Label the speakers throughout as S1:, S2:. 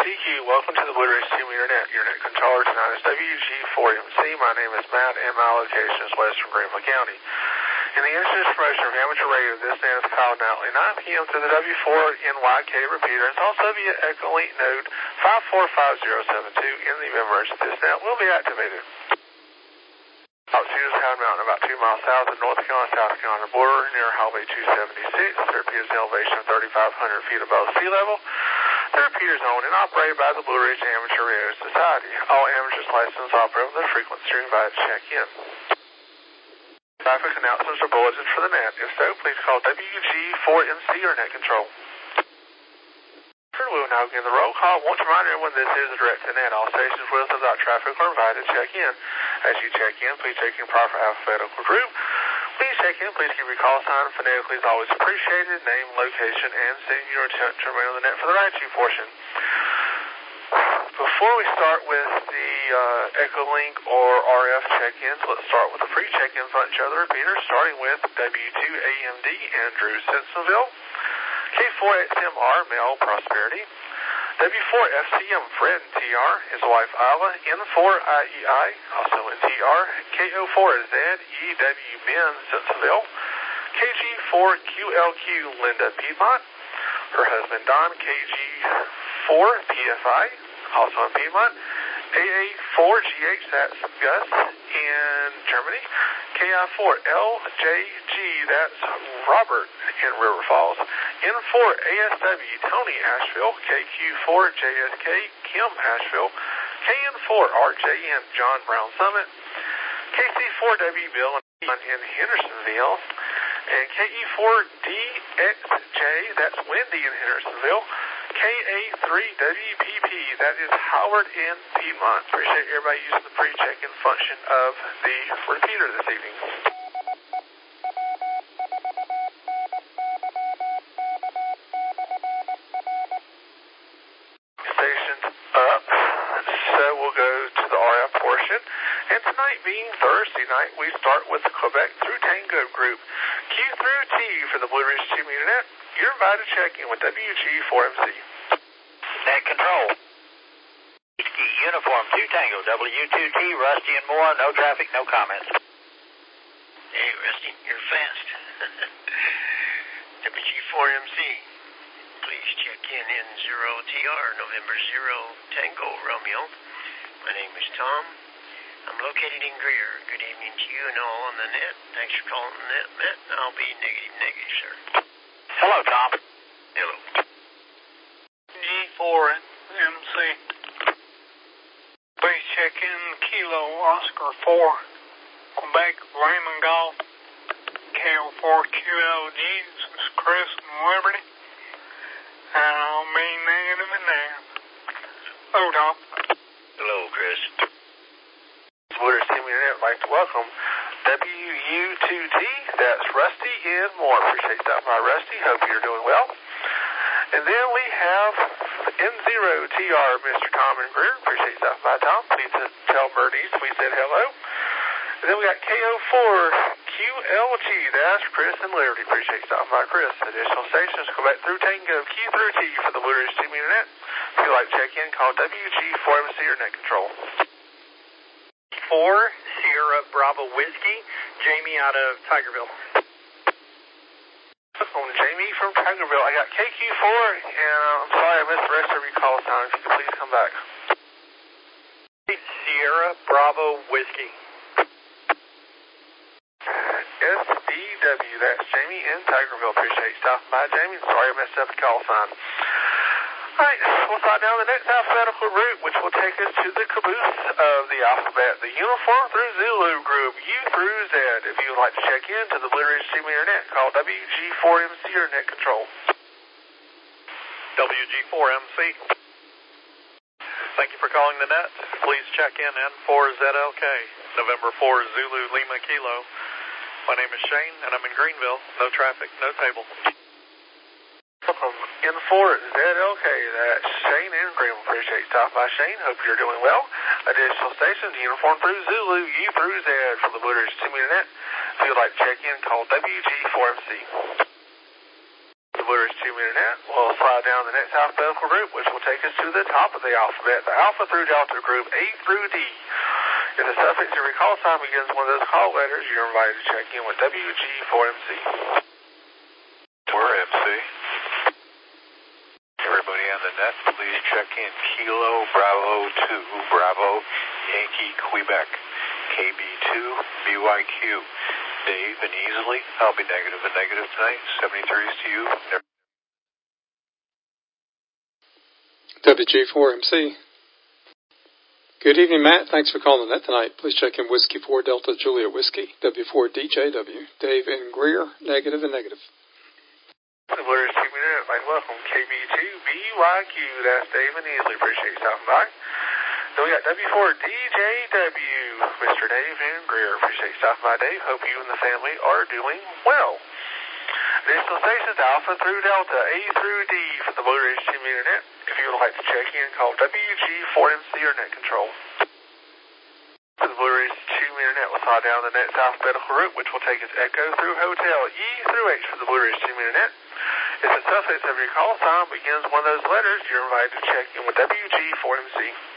S1: TQ, welcome to the Blue Ridge Team Internet. Your net controller tonight is WG4MC. My name is Matt, and my location is Western Greenville County. In the instant promotion of amateur radio, this man is called nightly 9 p.m. through the W4NYK repeater. It's also via Echolink node 545072. In the emergency, this net will be activated. Altitude is Howard Mountain, about 2 miles south of North Carolina, South Carolina border, near Highway 276. The repeater is an elevation of 3,500 feet above sea level. The repeater is owned and operated by the Blue Ridge Amateur Radio Society. All amateurs licensed operate with the frequency are invited to check in. Traffic announcements or bulletins for the net. If so, please call WG4MC or net control. We will now begin the roll call. I want to remind everyone this is a direct to net. All stations with us without traffic are invited to check in. As you check in, please check in proper alphabetical group. Please check in. Please keep your call sign phonetically is always appreciated. Name, location, and send your intent to remain on the net for the right-to portion. Before we start with the Echolink or RF check-ins, let's start with the free check-in function of the repeater, starting with W2AMD Andrew Simpsonville, K4XMR Mel Prosperity, W4FCM Fred and TR, his wife Isla, N4IEI, also in TR, KO4ZEW Ben Simpsonville, KG4QLQ Linda Piedmont, her husband Don, KG4PFI, also in Piedmont, AA4GH, that's Gus in Germany, KI4LJG, that's Robert in River Falls, N4ASW Tony Asheville, KQ4JSK Kim Asheville, KN4RJN John Brown Summit, KC4W Bill in Hendersonville, and KE4DXJ, that's Wendy in Hendersonville, KA3WPP, that is Howard in Piedmont. Appreciate everybody using the pre-check-in function of the repeater this evening. Stations up, so we'll go to the RF portion. And tonight being Thursday night, we start with the Quebec through Tango group. Q through T for the Blue Ridge Team Internet. You're invited to check in with WG4MC.
S2: Net control. Uniform 2 Tango, W2T, Rusty and Moore, no traffic, no comments.
S3: Hey, Rusty, you're fast. WG4MC, please check in 0TR, November 0 Tango Romeo. My name is Tom. I'm located in Greer. Good evening to you and all on the net. Thanks for calling the net, Matt. I'll be negative, sir.
S2: Hello, Tom.
S3: Hello.
S4: G4MC. Please check in Kilo Oscar 4, Quebec Raymond Golf, KO4QLG. This is Chris in Liberty, and I'll be negative and negative. Hello, Tom.
S3: Hello, Chris.
S1: Blue Ridge Team Internet would like to welcome WU2T, that's Rusty and Moore. Appreciate that by Rusty. Hope you're doing well. And then we have N0TR, Mr. Tom and Greer. Appreciate that by Tom. Please tell Bernice we said hello. And then we got KO4QLG, that's Chris and Liberty. Appreciate that by Chris. Additional stations go back through Tango, Q through T for the Blue Ridge Team Internet. If you'd like to check in, call WG4MC or net control.
S2: 4 Sierra Bravo Whiskey, Jamie out of Tigerville.
S1: Jamie from Tigerville. I got KQ4, and I'm sorry I missed the rest of your call sign. If you could please come back.
S2: Sierra Bravo Whiskey.
S1: SDW, that's Jamie in Tigerville. Appreciate you stopping by, Jamie. Sorry I messed up the call sign. Alright, we'll start down the next alphabetical route, which will take us to the caboose of the alphabet, the uniform through Zulu group, U through Z. If you would like to check in to the Blue Ridge Team Internet, call WG4MC or net control.
S2: WG4MC. Thank you for calling the net. Please check in N4ZLK, November 4 Zulu Lima Kilo. My name is Shane, and I'm in Greenville. No traffic, no table.
S1: N4ZLK, that's Shane in Greenville. Appreciate you stopping by, Shane. Hope you're doing well. Additional stations, uniform through Zulu, U through Z for the Blue Ridge Team Internet. If you'd like to check in, call WG4MC. The Blue Blue Ridge Team Internet. We'll slide down the next alphabetical group, which will take us to the top of the alphabet, the Alpha through Delta group, A through D. If the suffix in your call sign begins one of those call letters, you're invited to check in with WG4MC.
S5: We're MC. Everybody on the net, please check in Kilo Bravo 2, Bravo Yankee Quebec, KB2 BYQ. Dave and Easily, I'll be negative and negative tonight. 73s to you.
S6: WG4MC. Good evening, Matt. Thanks for calling the net tonight. Please check in Whiskey 4 Delta Julia Whiskey, W4DJW. Dave and Greer, negative and negative.
S1: The Blue Ridge Team Internet, like welcome, KB2 BYQ. That's Dave and Easily. Appreciate you stopping by. Then we got W4DJW, Mr. Dave and Greer. Appreciate you stopping by, Dave. Hope you and the family are doing well. Additional stations, Alpha through Delta, A through D for the Blue Ridge Team Internet. If you would like to check in, call WG4MC or Net Control. For the Blue Ridge Team Internet, we'll slide down the next alphabetical route, which will take us Echo through Hotel, E through H for the Blue Ridge Team Internet. If the suffix of your call sign begins one of those letters, you're invited to check in with WG4MC.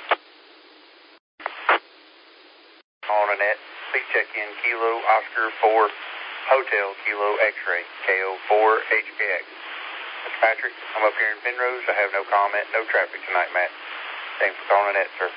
S7: On the net, please check in Kilo Oscar 4 Hotel Kilo X-Ray KO4HKX. Mr. Patrick, I'm up here in Penrose. I have no comment, no traffic tonight, Matt. Thanks for calling the net, sir.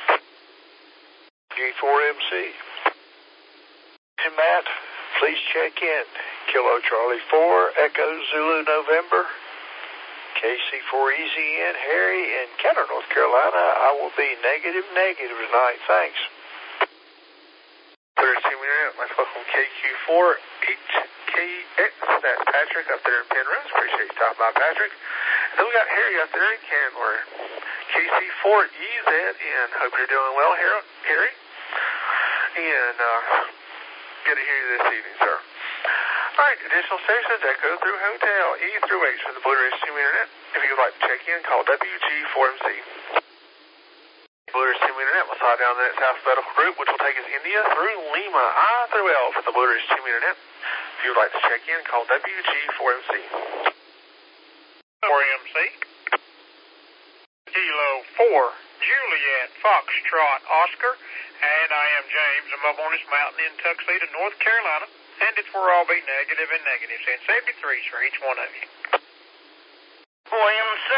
S5: G4MC. And Matt, please check in Kilo Charlie 4 Echo Zulu November KC4 Easy and Harry in Kenner, North Carolina. I will be negative tonight. Thanks.
S1: Blue Ridge Team Internet, let's welcome KQ4HKX. That's Patrick up there in Penrose. Appreciate you stopping by, Patrick. And then we got Harry up there in Candler. KC4EZN. Hope you're doing well, Harry. And good to hear you this evening, sir. All right, additional stations, Echo through Hotel, E through H for the Blue Ridge Team Internet. If you would like to check in, call WG4MC. Blue Ridge Team Internet will slide down the next alphabetical group, which will take us India through Lima, I through L for the Blue Ridge Team Internet. If you would like to check in, call WG4MC.
S4: 4MC. Kilo 4, Juliet, Foxtrot, Oscar, and I am James. I'm up on this mountain in Tuxedo, North Carolina, and it's where I'll be negative and negatives, and 73s for each one of you.
S3: 4MC.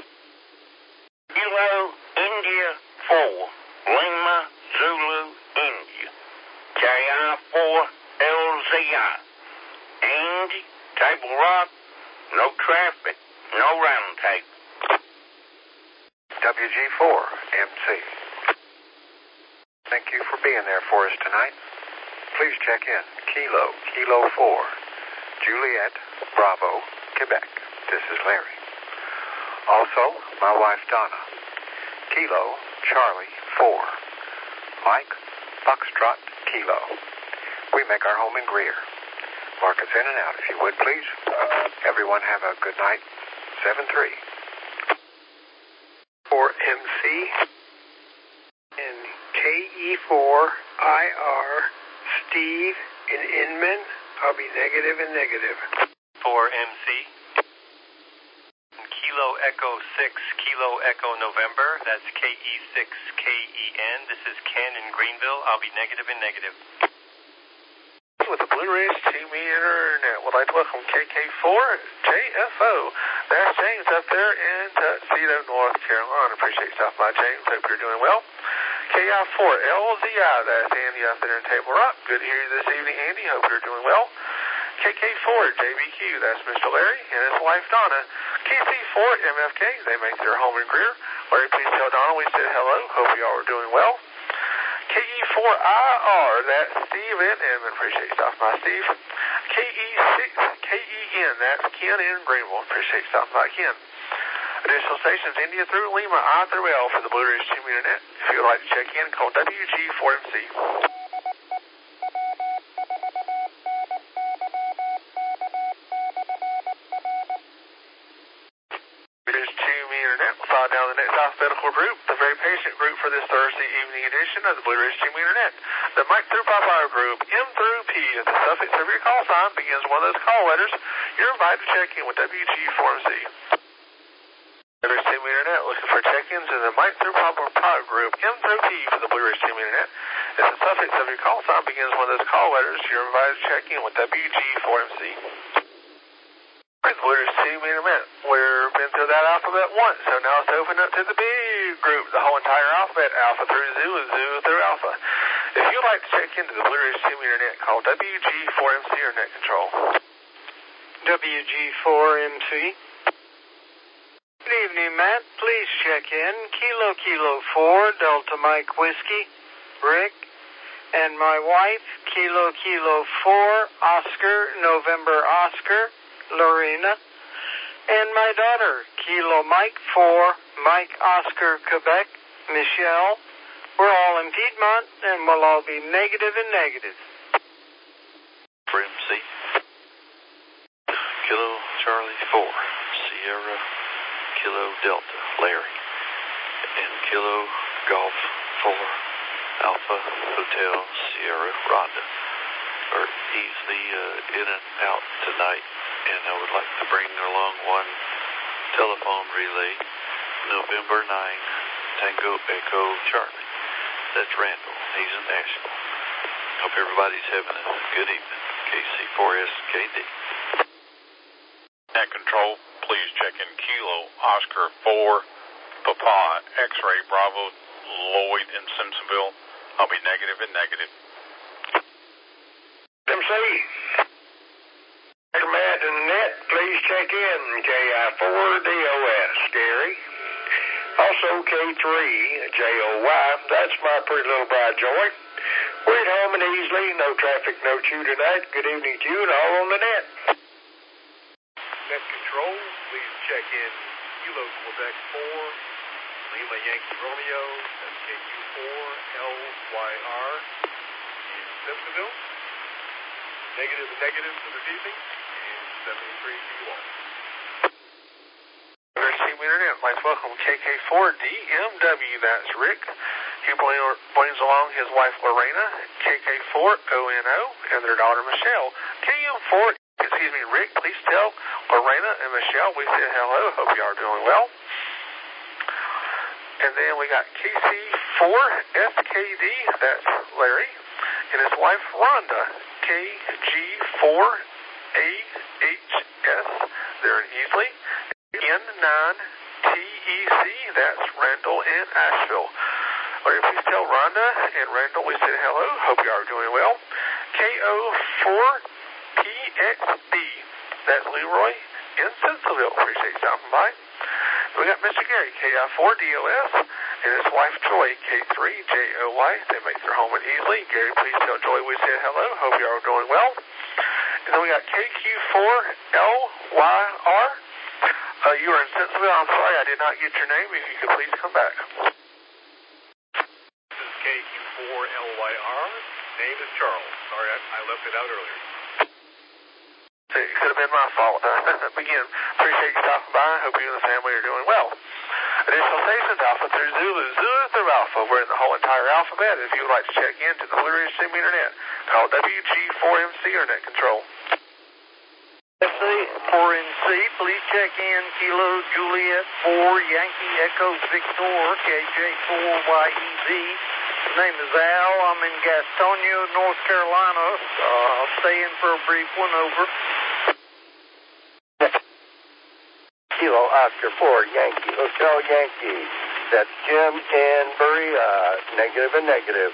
S3: Kilo India 4, Lima, Zulu, India. KI4, LZI. Andy, Table Rock, no traffic, no round table.
S5: WG4MC. Thank you for being there for us tonight. Please check in Kilo 4 Juliet, Bravo, Quebec. This is Larry. Also, my wife Donna. Kilo Charlie 4 Mike Foxtrot Kilo. We make our home in Greer. Mark us in and out if you would, please. Everyone have a good night. 7-3.
S8: 4MC and KE4IR Steve in Inman. I'll be negative and negative.
S9: 4MC. Kilo Echo 6 Kilo Echo November. That's KE6KEN. This is Ken in Greenville. I'll be negative and negative.
S1: With the Blue Ridge Team Internet, would like to welcome KK4JFO. That's James up there in Tuxedo, North Carolina. Appreciate you stopping by, James. Hope you're doing well. KI4LZI, that's Andy up there in Table Rock. Good to hear you this evening, Andy. Hope you're doing well. KK4JBQ, that's Mr. Larry and his wife Donna. KC4MFK, they make their home in Greer. Larry, please tell Donna we said hello. Hope you all are doing well. KE4IR, that's Steve in Edmond. Appreciate you stopping by, Steve. KE6KEN, that's Ken in Greenville. Appreciate you stopping by, Ken. Additional stations, India through Lima, I through L for the Blue Ridge Team Internet. If you would like to check in, call WG4MC. Down the next alphabetical group, the very patient group for this Thursday evening edition of the Blue Ridge Team Internet. The Mike through Papa group, M through T. If the suffix of your call sign begins one of those call letters, you're invited to check in with WG4MC. Blue Ridge Team Internet looking for check-ins in the Mike through Pablo product group M-T for the Blue Ridge Team Internet. If the suffix of your call sign begins one of those call letters, you're invited to check in with WG4MC. The Blue Ridge Team Internet. We've been through that alphabet once, so now it's open up to the big group, the whole entire alphabet, Alpha through Zulu, Zulu through Alpha. If you'd like to check into the Blue Ridge Team Internet, call WG4MC or Net Control.
S8: WG4MC. Good evening, Matt. Please check in. Kilo Kilo 4, Delta Mike Whiskey, Rick, and my wife, Kilo Kilo 4, Oscar, November Oscar, Lorena, and my daughter, Kilo Mike 4, Mike Oscar, Quebec, Michelle. We're all in Piedmont, and we'll all be negative and negative.
S10: For MC, Kilo Charlie 4, Sierra, Kilo Delta, Larry, and Kilo Golf 4, Alpha Hotel, Sierra, Rhonda. He's the in and out tonight, and I would like to bring along one telephone relay, November 9, Tango Echo Charlie. That's Randall. He's in Nashville. Hope everybody's having a good evening. KC4SKD.
S11: Net Control, please check in Kilo Oscar 4, Papa X-Ray Bravo Lloyd in Simpsonville. I'll be negative and negative.
S8: MC. Matt and Net, please check in. KI4DOS, Gary. Also K3, JOY. That's my pretty little bride, Joy. We're at home and easily. No traffic, no chew tonight. Good evening to you and all on the net.
S12: Net Control, please check in Kilo Quebec 4, Lima Yankee Romeo, SKU4LYR in Simpsonville. Negative and negative for this evening, and 73 to you all.
S1: Team Internet, I'd like to welcome KK4DMW, that's Rick. He brings along his wife Lorena, KK4ONO, and their daughter Michelle. Rick, please tell Lorena and Michelle we said hello. Hope you are doing well. And then we got KC4SKD, that's Larry, and his wife Rhonda, KG4AHS, they're in Easley. N9TEC, that's Randall in Asheville. Larry, please tell Rhonda and Randall we said hello. Hope you are doing well. KO4PXB, that's Leroy in Simpsonville. Appreciate you stopping by. We got Mr. Gary, KI4DOS, and his wife Joy, K3JOY. They make their home in Easley. Gary, please tell Joy we said hello. Hope you are doing well. And then we got KQ4LYR. You are in Simpsonville. I'm sorry I did not get your name. If you could please come back.
S12: This is KQ4LYR. Name is Charles. Sorry, I left it out earlier.
S1: It could have been my fault. Again, appreciate you stopping by. Hope you and the family are doing well. Additional stations, Alpha through Zulu, Zulu through Alpha. We're in the whole entire alphabet. If you would like to check in to the Blue Ridge Team Internet, call WG4MC or Net Control.
S8: 4NC, please check in Kilo Juliet 4 Yankee Echo Victor KJ4YEV. Name is Al. I'm in Gastonia, North Carolina. I'll stay in for a brief one. Over. Kilo Oscar 4 Yankee Hotel Yankee. That's Jim in Berea. Negative and negative.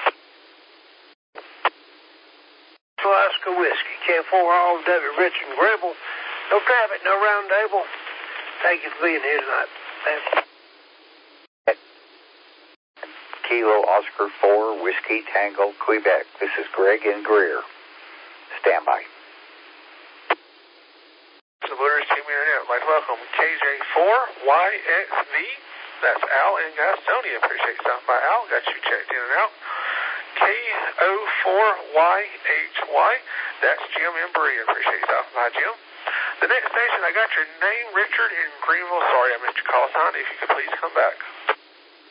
S8: Oscar Whiskey, K4 all David Rich and Gribble. No traffic, no round table. Thank you for being here tonight.
S7: Kilo Oscar 4 Whiskey Tango Quebec. This is Greg in Greer. Stand by.
S1: The Blue Ridge Team Internet, I'd like to welcome KJ4YXV. That's Al in Gastonia. Appreciate you stopping by, Al. Got you checked in and out. KO4YHY. That's Jim in Berea. Appreciate you stopping by, Jim. The next station, I got your name, Richard in Greenville. Sorry, I missed your call sign. If you could please come back.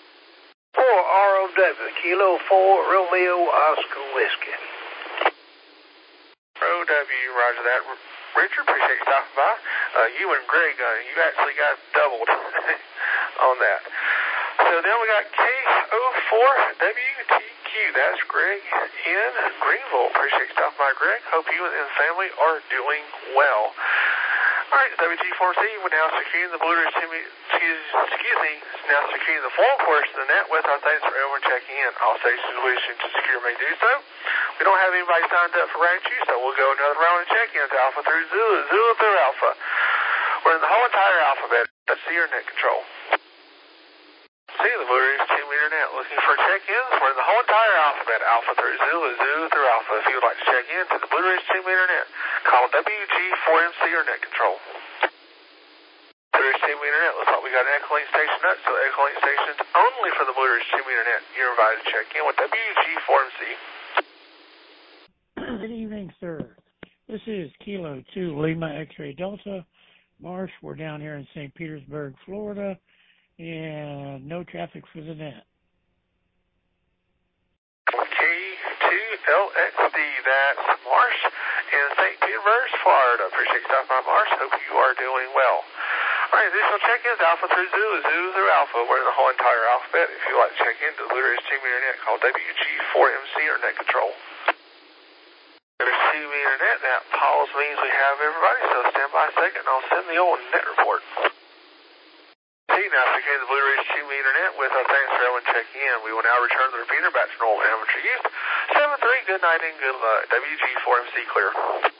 S8: 4 ROW, Kilo 4 Romeo Oscar Whiskey.
S1: W, roger that. Richard, appreciate you stopping by. You and Greg, you actually got doubled on that. So then we got K04WTQ. That's Greg in Greenville. Appreciate you stopping by, Greg. Hope you and the family are doing well. All right, WG4C, we're now securing the Blue Ridge now securing the form portion of the net with our thanks for everyone checking in. All stations wishing to secure may do so. We don't have anybody signed up for round 2, so we'll go another round of check-ins, Alpha through Zulu, Zulu through Alpha. We're in the whole entire alphabet. Let's see your net control. See the Blue Ridge Team Internet looking for check-ins. We're in the whole entire alphabet, Alpha through Zulu, Zulu through Alpha. If you would like to check in to the Blue Ridge Team Internet, call WG4MC or net control. Blue Ridge Team Internet, looks like we got an Echolink station up, so Echolink stations only for the Blue Ridge Team Internet. You're invited to check in with WG4MC.
S13: Good evening, sir. This is Kilo 2 Lima X-Ray Delta. Marsh, we're down here in St. Petersburg, Florida, and no traffic for the net.
S1: K2LXD, that's Marsh in St. Petersburg, Florida. Appreciate you stopping by, Marsh. Hope you are doing well. All right, additional check-ins, Alpha through Zulu, Zulu through Alpha. We're in the whole entire alphabet. If you'd like to check in to the Blue Ridge Team Internet, call WG4MC or net control. Blue Ridge Team Internet, that pause means we have everybody, so stand by a second and I'll send the old net report. Now securing the Blue Ridge Team Internet with our thanks for everyone checking in. We will now return the repeater back to normal amateur use. 7-3, good night and good luck. WG4MC clear.